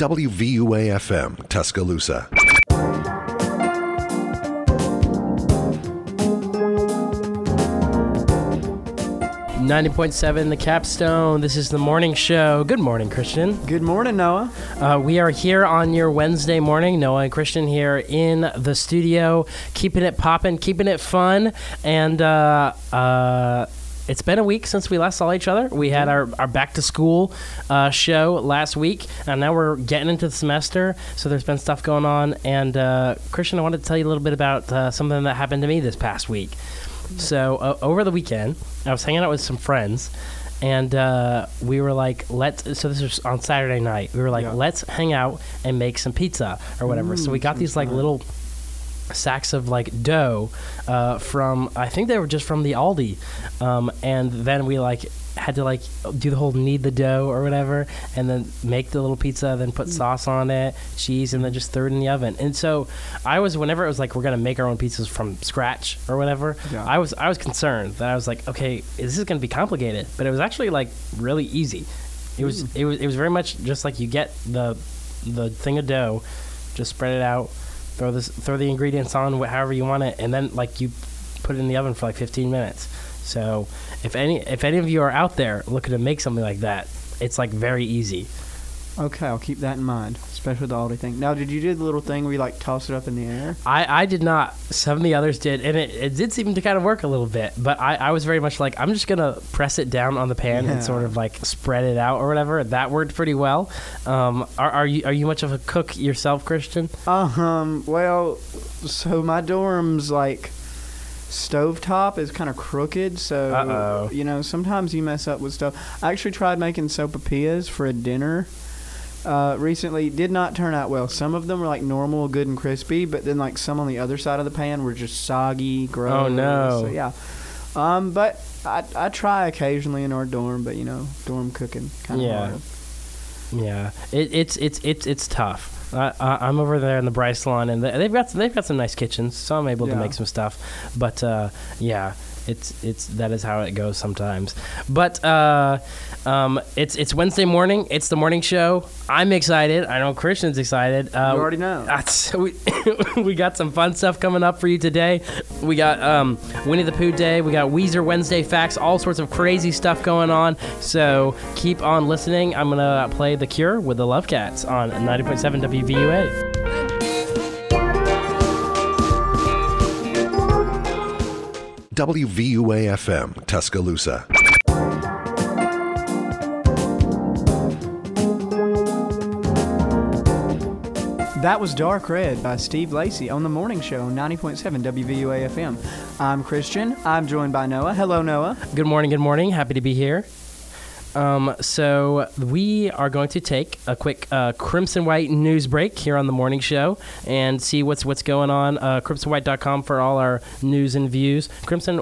WVUA-FM, Tuscaloosa. 90.7 The Capstone. This is the morning show. Good morning, Christian. Good morning, Noah. We are here on your Wednesday morning. Noah and Christian here in the studio, keeping it popping, keeping it fun. And it's been a week since we last saw each other. We had our back to school show last week, and now we're getting into the semester, so there's been stuff going on. And Christian, I wanted to tell you a little bit about something that happened to me this past week. So over the weekend, I was hanging out with some friends, and we were like, so this was on Saturday night. We were like, let's hang out and make some pizza or whatever. So we got these like little sacks of like dough from, I think they were just from the Aldi, and then we like had to like do the whole knead the dough or whatever, and then make the little pizza, then put sauce on it, cheese, and then just throw it in the oven. And so whenever it was like we're gonna make our own pizzas from scratch or whatever, I was concerned that I was like, okay, this is gonna be complicated, but it was actually like really easy. It was very much just like you get the thing of dough, just spread it out, throw the ingredients on however you want it, and then like you put it in the oven for like 15 minutes. So if any of you are out there looking to make something like that, it's like very easy. Okay, I'll keep that in mind, especially the Aldi thing. Now, did you do the little thing where you like toss it up in the air? I did not. Some of the others did, and it did seem to kind of work a little bit. But I was very much like, I'm just gonna press it down on the pan and sort of like spread it out or whatever. That worked pretty well. Are you much of a cook yourself, Christian? Well, so my dorm's like stovetop is kind of crooked, so sometimes you mess up with stuff. I actually tried making sopapillas for a dinner recently. Did not turn out well. Some of them were like normal, good and crispy, but then like some on the other side of the pan were just soggy, gross. Oh no. So yeah. But I try occasionally in our dorm, but dorm cooking kind of hard. Yeah. It's tough. I'm over there in the Bryce Lawn, and they've got some nice kitchens, so I'm able to make some stuff. But it's that is how it goes sometimes. But it's Wednesday morning. It's the morning show. I'm excited. I know Christian's excited. You already know. We got some fun stuff coming up for you today. We got Winnie the Pooh Day. We got Weezer Wednesday facts. All sorts of crazy stuff going on. So keep on listening. I'm gonna play The Cure with the Love Cats on 90.7 WVUA. WVUA-FM, Tuscaloosa. That was Dark Red by Steve Lacy on the morning show on 90.7 WVUA-FM. I'm Christian. I'm joined by Noah. Hello, Noah. Good morning. Happy to be here. So we are going to take a quick Crimson White news break here on the morning show and see what's going on. CrimsonWhite.com for all our news and views. Christian,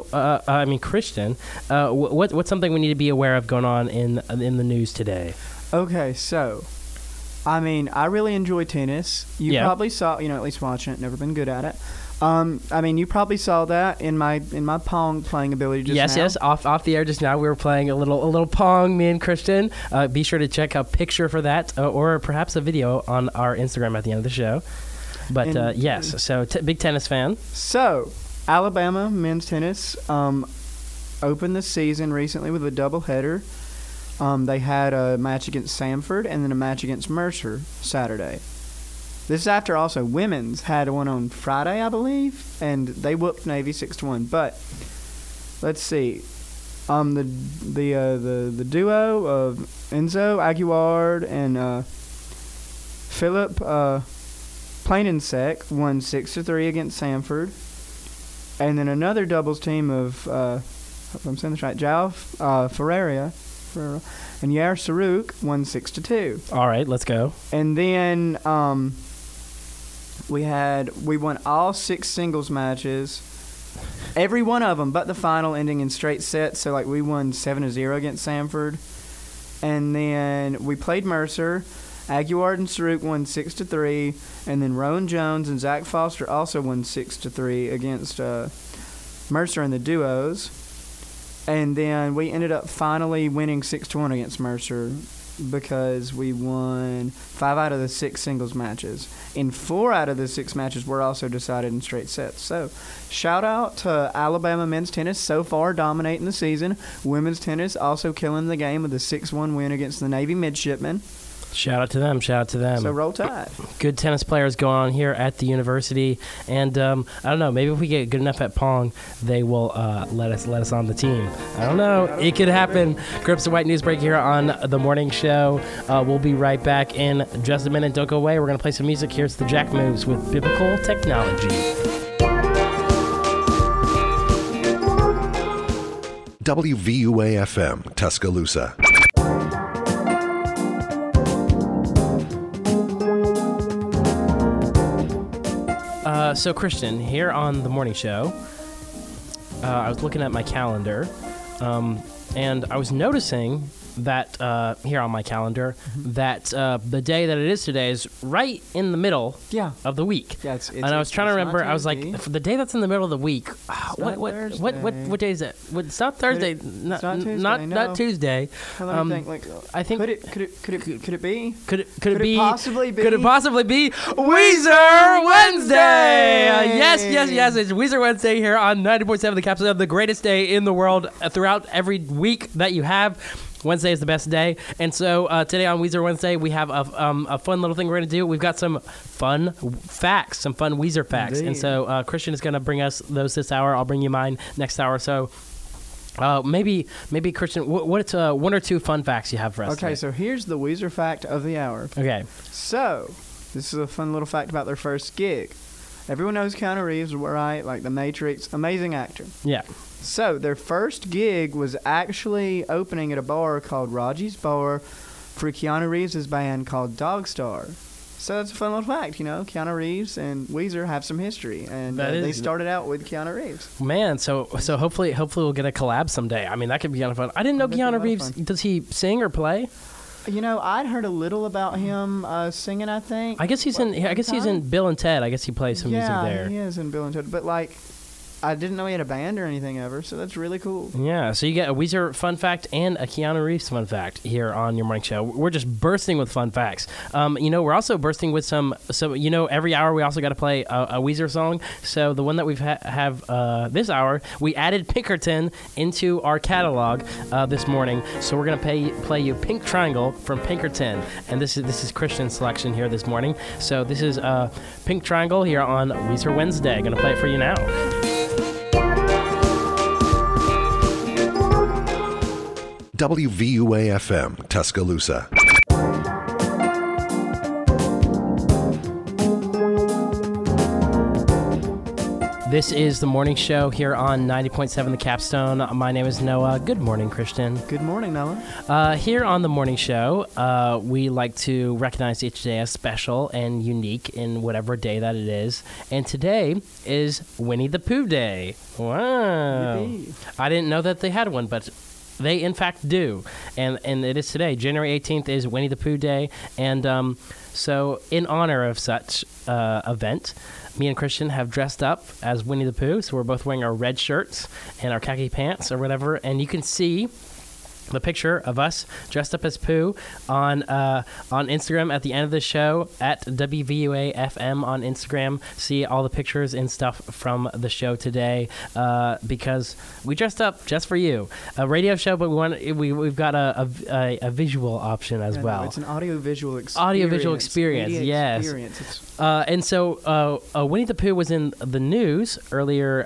what's something we need to be aware of going on in the news today? Okay, so I really enjoy tennis. You probably saw, at least watching it. Never been good at it. You probably saw that in my Pong playing ability just now. Yes. Off the air just now, we were playing a little Pong, me and Christian. Be sure to check a picture for that, or perhaps a video on our Instagram at the end of the show. But yes, so big tennis fan. So Alabama men's tennis opened the season recently with a doubleheader. They had a match against Samford and then a match against Mercer Saturday. This is after also women's had one on Friday, I believe, and they whooped Navy 6-1. But let's see, the duo of Enzo Aguilar and Philip Planensek won 6-3 against Samford, and then another doubles team of if I'm saying this right, João Ferreira and Yair Saruk won 6-2. All right, let's go. And then we won all 6 singles matches, every one of them but the final, ending in straight sets. So we won 7-0 against Samford, and then we played Mercer. Aguilar and Saruk won 6-3, and then Rowan Jones and Zach Foster also won 6-3 against Mercer in the duos. And then we ended up finally winning 6-1 against Mercer because we won 5 out of the 6 singles matches. In 4 out of the 6 matches were also decided in straight sets. So, shout out to Alabama men's tennis so far dominating the season. Women's tennis also killing the game with a 6-1 win against the Navy Midshipmen. Shout out to them. Shout out to them. So roll tide. Good tennis players going on here at the university, and I don't know. Maybe if we get good enough at Pong, they will let us on the team. I don't know. It could happen. Crips and White News Break here on the morning show. We'll be right back in just a minute. Don't go away. We're gonna play some music. Here's the Jack Moves with Biblical Technology. WVUA-FM, Tuscaloosa. So, Christian, here on the morning show, I was looking at my calendar, and I was noticing that here on my calendar that the day that it is today is right in the middle of the week. Yeah, and I was trying to remember. I was like, for the day that's in the middle of the week, what day is it? It's not Thursday. Not Tuesday. Let me think. I think could it be? Could it be? Possibly be? Could it possibly be Weezer Wednesday? Yes. It's Weezer Wednesday here on 90.7 The Capsule, the greatest day in the world throughout every week that you have. Wednesday is the best day, and so today on Weezer Wednesday we have a fun little thing we're going to do. We've got some fun facts, some fun Weezer facts. Indeed. And so Christian is going to bring us those this hour. I'll bring you mine next hour. So maybe Christian, what's one or two fun facts you have for us Okay, today? so here's the Weezer fact of the hour. Okay. So this is a fun little fact about their first gig. Everyone knows Keanu Reeves, right? Like The Matrix, amazing actor. Yeah. So their first gig was actually opening at a bar called Raji's Bar for Keanu Reeves' band called Dogstar. So that's a fun little fact, you know. Keanu Reeves and Weezer have some history, and they started out with Keanu Reeves. Man, so hopefully we'll get a collab someday. I mean, that could be kind of fun. I didn't know Keanu Reeves. Does he sing or play? You know, I'd heard a little about him singing. I think. I guess he's in Bill and Ted. I guess he plays some music there. Yeah, he is in Bill and Ted, but like, I didn't know he had a band or anything ever, so that's really cool. Yeah, so you get a Weezer fun fact and a Keanu Reeves fun fact here on your morning show. We're just bursting with fun facts. We're also bursting with some every hour we also got to play a Weezer song. So the one that we've have this hour, we added Pinkerton into our catalog this morning. So we're going to play you Pink Triangle from Pinkerton. And this is Christian's selection here this morning. So this is Pink Triangle here on Weezer Wednesday. Going to play it for you now. WVUA-FM, Tuscaloosa. This is the morning show here on 90.7 The Capstone. My name is Noah. Good morning, Christian. Good morning, Noah. Here on the morning show, we like to recognize each day as special and unique in whatever day that it is. And today is Winnie the Pooh Day. Wow. Yippee. I didn't know that they had one, but they, in fact, do. And it is today. January 18th is Winnie the Pooh Day. And so in honor of such event, me and Christian have dressed up as Winnie the Pooh. So we're both wearing our red shirts and our khaki pants or whatever. And you can see the picture of us dressed up as Pooh on Instagram at the end of the show at WVUA-FM on Instagram. See all the pictures and stuff from the show today because we dressed up just for you. A radio show, but we've got a visual option as well. No, it's an audio-visual experience. Audio-visual experience, Media yes. Experience. And so Winnie the Pooh was in the news earlier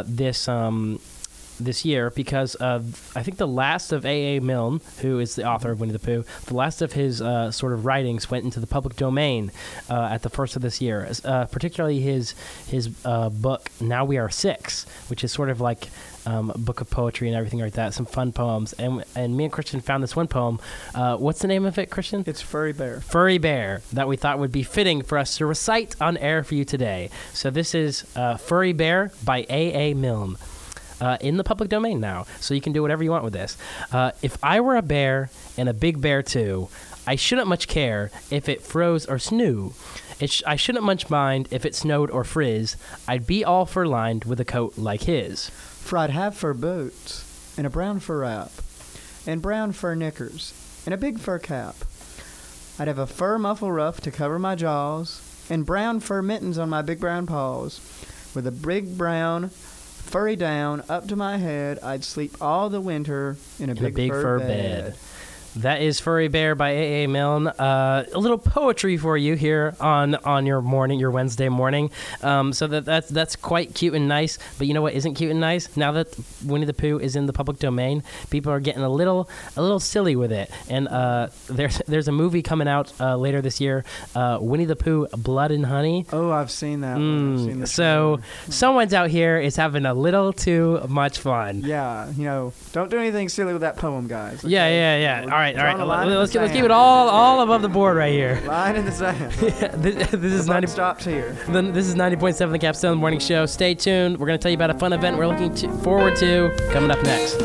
this year because I think the last of A.A. Milne, who is the author of Winnie the Pooh, the last of his sort of writings went into the public domain at the first of this year, particularly his book, Now We Are Six, which is sort of like a book of poetry and everything like that, some fun poems. And me and Christian found this one poem. What's the name of it, Christian? It's Furry Bear. Furry Bear, that we thought would be fitting for us to recite on air for you today. So this is Furry Bear by A.A. Milne. In the public domain now, so you can do whatever you want with this. If I were a bear, and a big bear too, I shouldn't much care if it froze or snoo. I shouldn't much mind if it snowed or frizz. I'd be all fur-lined with a coat like his. For I'd have fur boots, and a brown fur wrap, and brown fur knickers, and a big fur cap. I'd have a fur muffle ruff to cover my jaws, and brown fur mittens on my big brown paws. With a big brown furry down up to my head, I'd sleep all the winter in a big fur bed. That is Furry Bear by A.A. Milne. A little poetry for you here on your Wednesday morning. So that's quite cute and nice. But you know what isn't cute and nice? Now that Winnie the Pooh is in the public domain, people are getting a little silly with it. And there's a movie coming out later this year, Winnie the Pooh, Blood and Honey. Oh, I've seen that one. I've seen the So someone's out here is having a little too much fun. Yeah, don't do anything silly with that poem, guys. Okay? Yeah. All right. Let's keep it all above the board right here. Line in the sand. This is 90. Stops here. This is 90.7 The Capstone Morning Show. Stay tuned. We're going to tell you about a fun event we're looking forward to coming up next.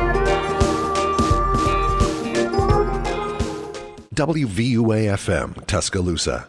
WVUA-FM, Tuscaloosa.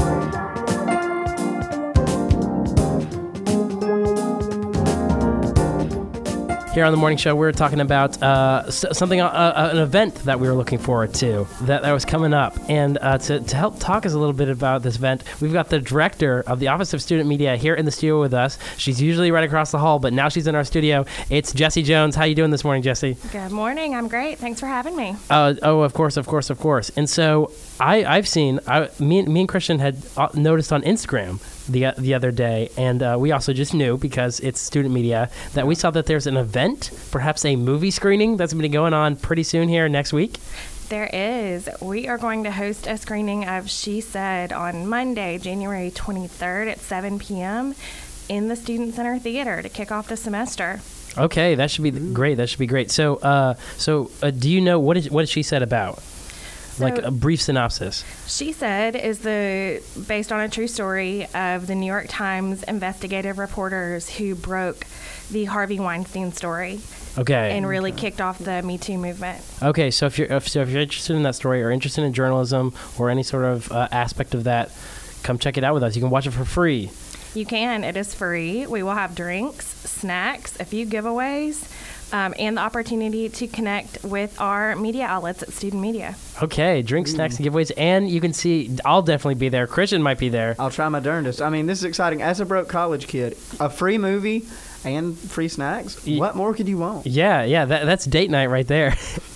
Here on the morning show, we're talking about something, an event that we were looking forward to that was coming up. And to help talk us a little bit about this event, we've got the director of the Office of Student Media here in the studio with us. She's usually right across the hall, but now she's in our studio. It's Jessie Jones. How you doing this morning, Jessie? Good morning. I'm great. Thanks for having me. Of course. And so I've seen, me and Christian had noticed on Instagram the other day, and we also just knew, because it's student media, that we saw that there's an event, perhaps a movie screening, that's going to be going on pretty soon here next week. There is. We are going to host a screening of She Said on Monday, January 23rd at 7 p.m. in the Student Center Theater to kick off the semester. Okay, that should be great. That should be great. So, do you know what is She Said about? Like a brief synopsis. She Said is based on a true story of the New York Times investigative reporters who broke the Harvey Weinstein story. Okay. And really kicked off the Me Too movement. Okay, so if you're interested in that story or interested in journalism or any sort of aspect of that, come check it out with us. You can watch it for free. You can. It is free. We will have drinks, snacks, a few giveaways. And the opportunity to connect with our media outlets at Student Media. Okay, drinks, snacks, and giveaways. And you can see, I'll definitely be there. Christian might be there. I'll try my darndest. I mean, this is exciting. As a broke college kid, a free movie and free snacks. What more could you want? Yeah, that's date night right there.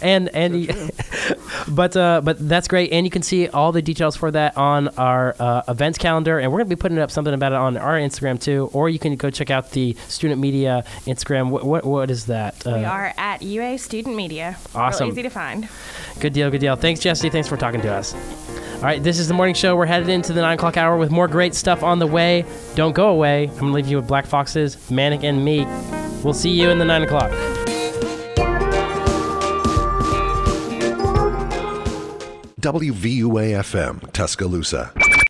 But that's great. And you can see all the details for that on our events calendar, and we're going to be putting up something about it on our Instagram too. Or you can go check out the Student Media Instagram. What is that? We are at UA Student Media. Awesome. Real easy to find. Good deal. Thanks, Jessie. Thanks for talking to us. All right, this is the morning show. We're headed into the 9 o'clock hour with more great stuff on the way. Don't go away. I'm going to leave you with Black Foxes, Manic and Meek. We'll see you in the 9 o'clock. WVUA-FM, Tuscaloosa.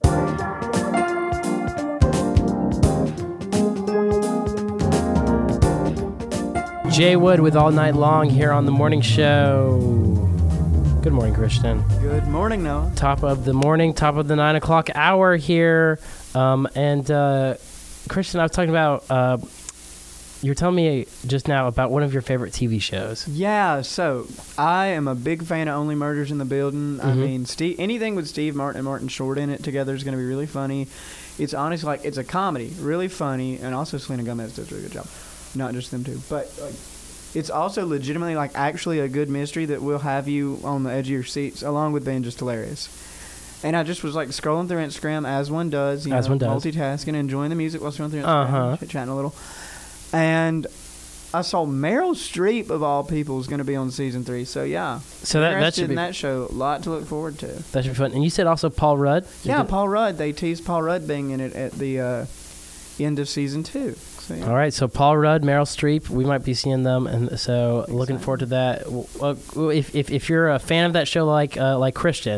Jay Wood with All Night Long here on the morning show. Good morning, Christian. Good morning, Noah. Top of the morning, top of the 9 o'clock hour here. And Christian, I was talking about, you were telling me just now about one of your favorite TV shows. Yeah, so I am a big fan of Only Murders in the Building. Mm-hmm. I mean, anything with Steve Martin and Martin Short in it together is going to be really funny. It's honestly it's a comedy, really funny, and also Selena Gomez does a really good job. Not just them two, but it's also legitimately actually a good mystery that will have you on the edge of your seats, along with being just hilarious. And I just was scrolling through Instagram as one does, multitasking, enjoying the music while scrolling through Instagram, chit-chatting a little. And I saw Meryl Streep, of all people, is going to be on season 3. So yeah, so that should be in that show. A lot to look forward to. That should be fun. And you said also Paul Rudd. Paul Rudd. They teased Paul Rudd being in it at the end of season 2. So, yeah. All right, so Paul Rudd, Meryl Streep, we might be seeing them, and so looking forward to that. If you're a fan of that show like Christian,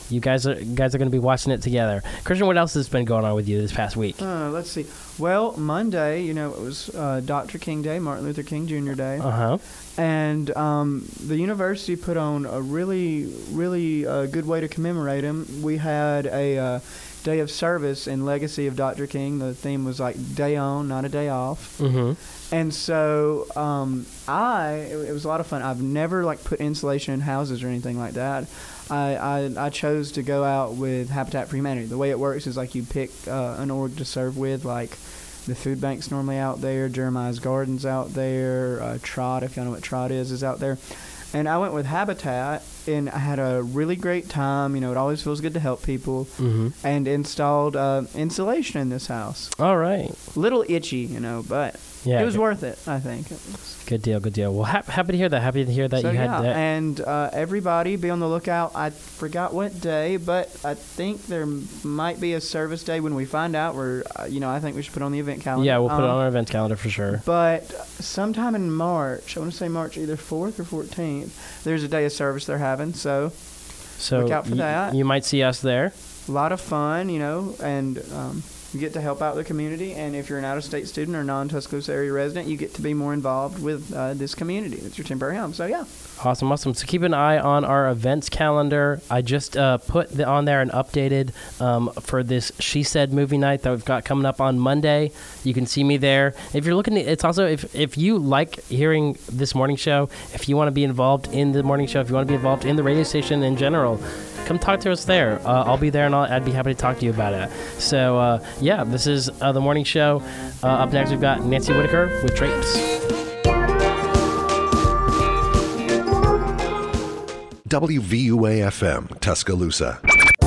You guys are going to be watching it together. Christian, what else has been going on with you this past week? Let's see. Well, Monday, it was Dr. King Day, Martin Luther King Jr. Day. Uh-huh. And the university put on a really, really good way to commemorate him. We had a day of service in legacy of Dr. King. The theme was like day on, not a day off. Mm-hmm. And so it was a lot of fun. I've never like put insulation in houses or anything like that. I chose to go out with Habitat for Humanity. The way it works is like you pick an org to serve with, like the food bank's normally out there, Jeremiah's Garden's out there, Trot, if y'all know what Trot is out there. And I went with Habitat, and I had a really great time. It always feels good to help people. Mm-hmm. And installed insulation in this house. All right. Little itchy, but yeah, it was worth it, I think. Good deal. Well, happy to hear that. Happy to hear that So, you had that. And everybody be on the lookout. I forgot what day, but I think there might be a service day when we find out. I think we should put on the event calendar. Yeah, we'll put it on our event calendar for sure. But sometime in March, I want to say March either 4th or 14th, there's a day of service they're having. So look out for that. You might see us there. A lot of fun, and you get to help out the community. And if you're an out-of-state student or non-Tuscaloosa area resident, you get to be more involved with this community. It's your temporary home. So, yeah. Awesome. So keep an eye on our events calendar. I just put on there and updated for this She Said movie night that we've got coming up on Monday. You can see me there. If you're looking, it's also, if you like hearing this morning show, if you want to be involved in the morning show, if you want to be involved in the radio station in general, come talk to us there. I'll be there, and I'd be happy to talk to you about it. So, this is the morning show. Up next, we've got Nancy Whitaker with Drapes. WVUA-FM, Tuscaloosa.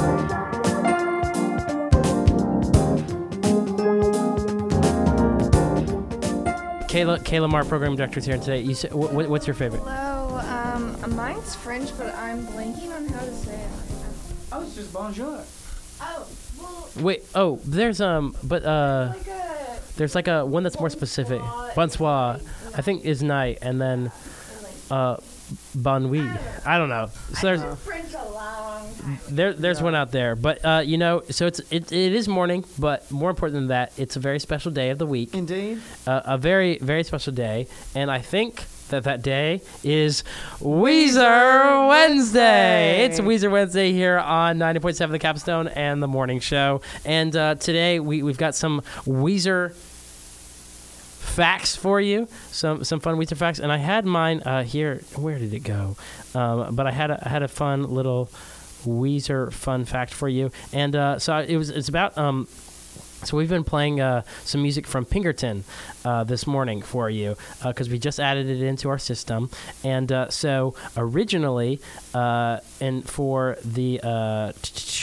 Kayla Marr, Program Director, is here today. You said, what's your favorite? Hello, mine's French, but I'm blanking on how to say it. Oh, it's just bonjour. Oh, well. Wait, there's there's like a one that's more specific. Bonsoir, I think is night, and then bon nuit. I don't know. So there's French a long time. there's one out there, but so it is morning, but more important than that, it's a very special day of the week. Indeed. A very, very special day, and I think that day is Weezer Wednesday. It's Weezer Wednesday here on 90.7 The Capstone and The Morning Show. And today we've got some Weezer facts for you, some fun Weezer facts. And I had mine here. Where did it go? But I had a fun little Weezer fun fact for you. And so it's about... So we've been playing some music from Pinkerton this morning for you because we just added it into our system. And so originally, and for the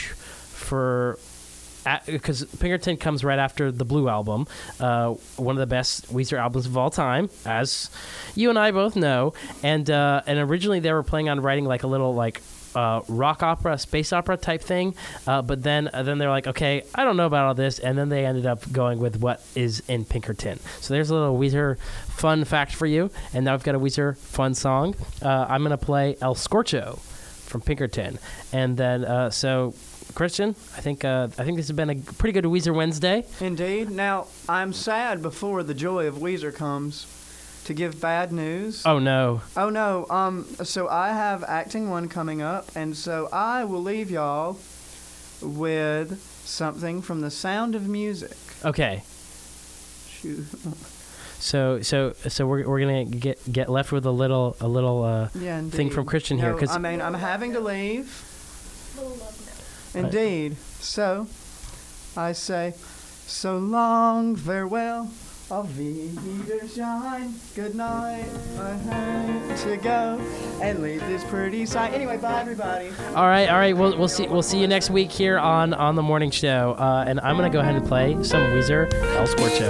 because Pinkerton comes right after the Blue Album, one of the best Weezer albums of all time, as you and I both know. And originally they were planning on writing like a little rock opera, space opera type thing, but then they're like, okay, I don't know about all this, and then they ended up going with what is in Pinkerton. So there's a little Weezer fun fact for you, and now I've got a Weezer fun song. I'm gonna play El Scorcho from Pinkerton, and then so Christian, I think this has been a pretty good Weezer Wednesday. Indeed. Now I'm sad before the joy of Weezer comes to give bad news. Oh no. So I have acting 1 coming up, and so I will leave y'all with something from The Sound of Music. Okay. Shoot. So we're gonna get left with a little thing from Christian here, because I'm having to leave. Indeed. So I say, so long, farewell. Auf Wiedersehen, good night. I have to go and leave this pretty sight. Anyway, bye everybody. All right. We'll see you next week here on the morning show. And I'm gonna go ahead and play some Weezer El Scorcho.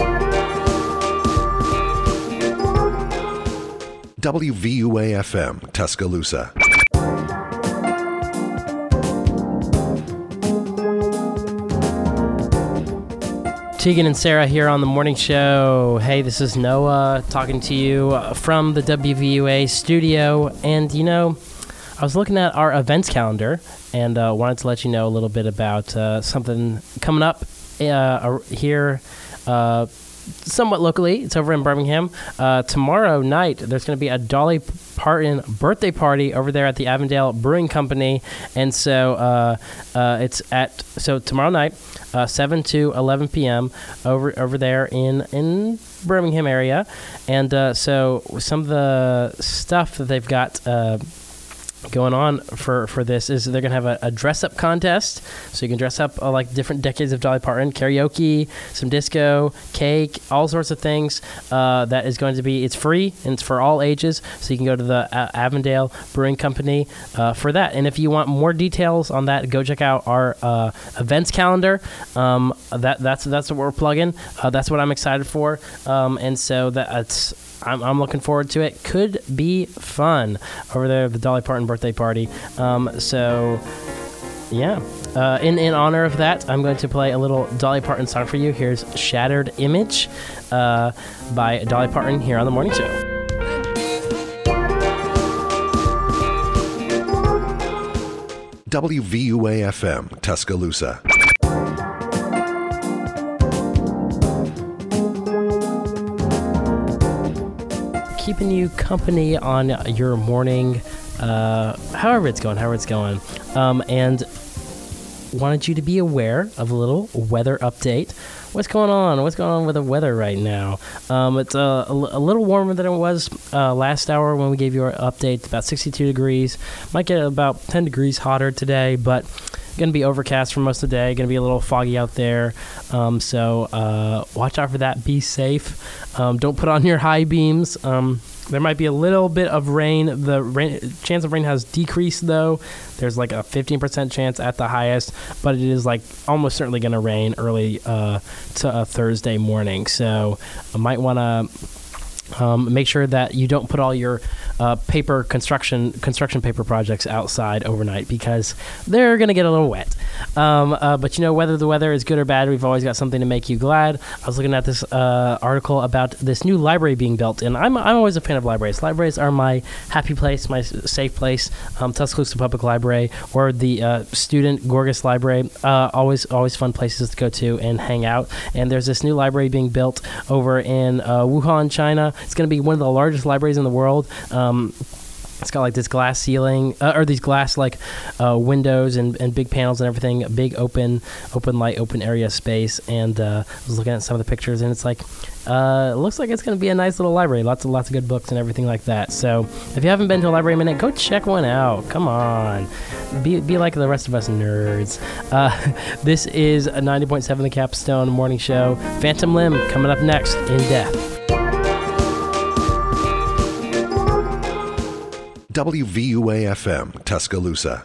WVUA-FM, Tuscaloosa. Tegan and Sarah here on the morning show. Hey, this is Noah talking to you from the WVUA studio. And, I was looking at our events calendar and wanted to let you know a little bit about something coming up here somewhat locally. It's over in Birmingham. Tomorrow night, there's going to be a Dolly Parton birthday party over there at the Avondale Brewing Company. And so so tomorrow night, 7 to 11 p.m. over there in Birmingham area. And so some of the stuff that they've got going on for this is they're going to have a dress-up contest. So you can dress up like different decades of Dolly Parton, karaoke, some disco, cake, all sorts of things. That is going to be, it's free, and it's for all ages. So you can go to the Avondale Brewing Company for that. And if you want more details on that, go check out our events calendar. That's what we're plugging. That's what I'm excited for. And so I'm looking forward to it. Could be fun over there at the Dolly Parton birthday party. So, yeah. In honor of that, I'm going to play a little Dolly Parton song for you. Here's Shattered Image by Dolly Parton here on The Morning Show. WVUA-FM, Tuscaloosa. Keeping you company on your morning, however it's going, and wanted you to be aware of a little weather update. What's going on with the weather right now? It's a little warmer than it was last hour when we gave you our update, about 62 degrees. Might get about 10 degrees hotter today, but going to be overcast for most of the day. Going to be a little foggy out there. So watch out for that. Be safe. Don't put on your high beams. There might be a little bit of rain. The chance of rain has decreased, though. There's like a 15% chance at the highest, but it is like almost certainly going to rain early to Thursday morning. So I might want to make sure that you don't put all your construction paper projects outside overnight, because they're going to get a little wet. But whether the weather is good or bad, we've always got something to make you glad. I was looking at this article about this new library being built, and I'm always a fan of libraries. Libraries are my happy place, my safe place. Tuscaloosa Public Library or the Student Gorgas Library, always fun places to go to and hang out. And there's this new library being built over in Wuhan, China. It's going to be one of the largest libraries in the world. It's got like this glass ceiling, or these glass windows and big panels and everything. A big open light, open area space. And I was looking at some of the pictures, and it's like it looks like it's going to be a nice little library. Lots of good books and everything like that. So if you haven't been to a library in a minute, go check one out. Come on, be like the rest of us nerds. This is a 90.7 The Capstone Morning Show. Phantom Limb coming up next in Death. WVUA-FM, Tuscaloosa.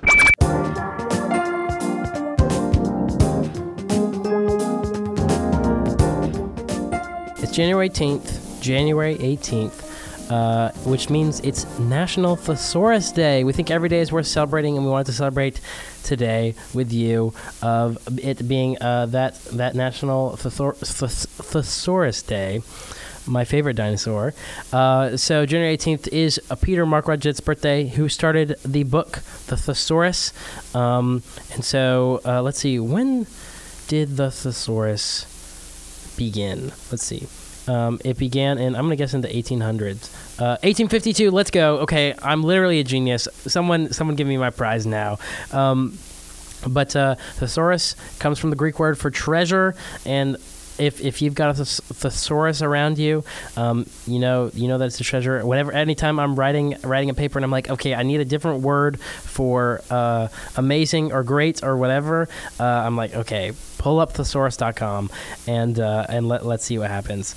It's January 18th, which means it's National Thesaurus Day. We think every day is worth celebrating, and we wanted to celebrate today with you of it being that National Thesaurus Day. My favorite dinosaur. So January 18th is Peter Markradget's birthday, who started the book, The Thesaurus. And so let's see, when did the Thesaurus begin? Let's see. It began in, I'm going to guess, in the 1800s. 1852, let's go. Okay, I'm literally a genius. Someone give me my prize now. But thesaurus comes from the Greek word for treasure, and if you've got a thesaurus around you, you know that it's a treasure. Anytime I'm writing a paper and I'm like, okay, I need a different word for amazing or great or whatever, I'm like, okay, pull up thesaurus.com and let's see what happens.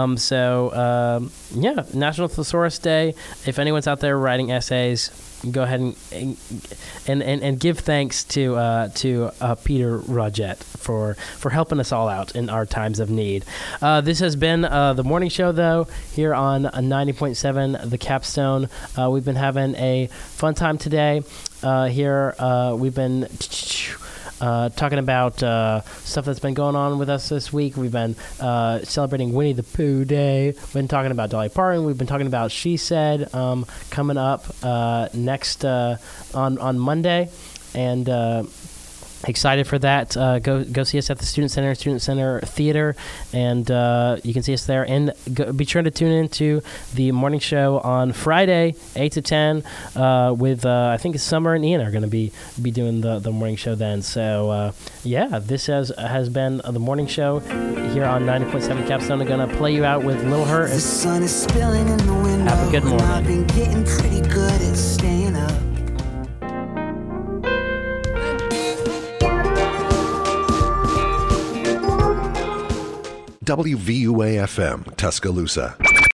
National Thesaurus Day. If anyone's out there writing essays, go ahead and give thanks to Peter Markradget for helping us all out in our times of need. This has been the morning show, though, here on 90.7 The Capstone. We've been having a fun time today. Here we've been talking about stuff that's been going on with us this week. We've been celebrating Winnie the Pooh Day. We've been talking about Dolly Parton. We've been talking about She Said coming up next on Monday. And excited for that. Go see us at the Student Center Theater, and you can see us there. And be sure to tune in to the morning show on Friday, 8 to 10, with I think Summer and Ian are going to be doing the morning show then. So this has been the morning show here on 90.7 Capstone. I'm going to play you out with Lil Hurt. The sun is spilling in the window. Have a good morning. I've been getting pretty good at staying up. WVUA FM, Tuscaloosa.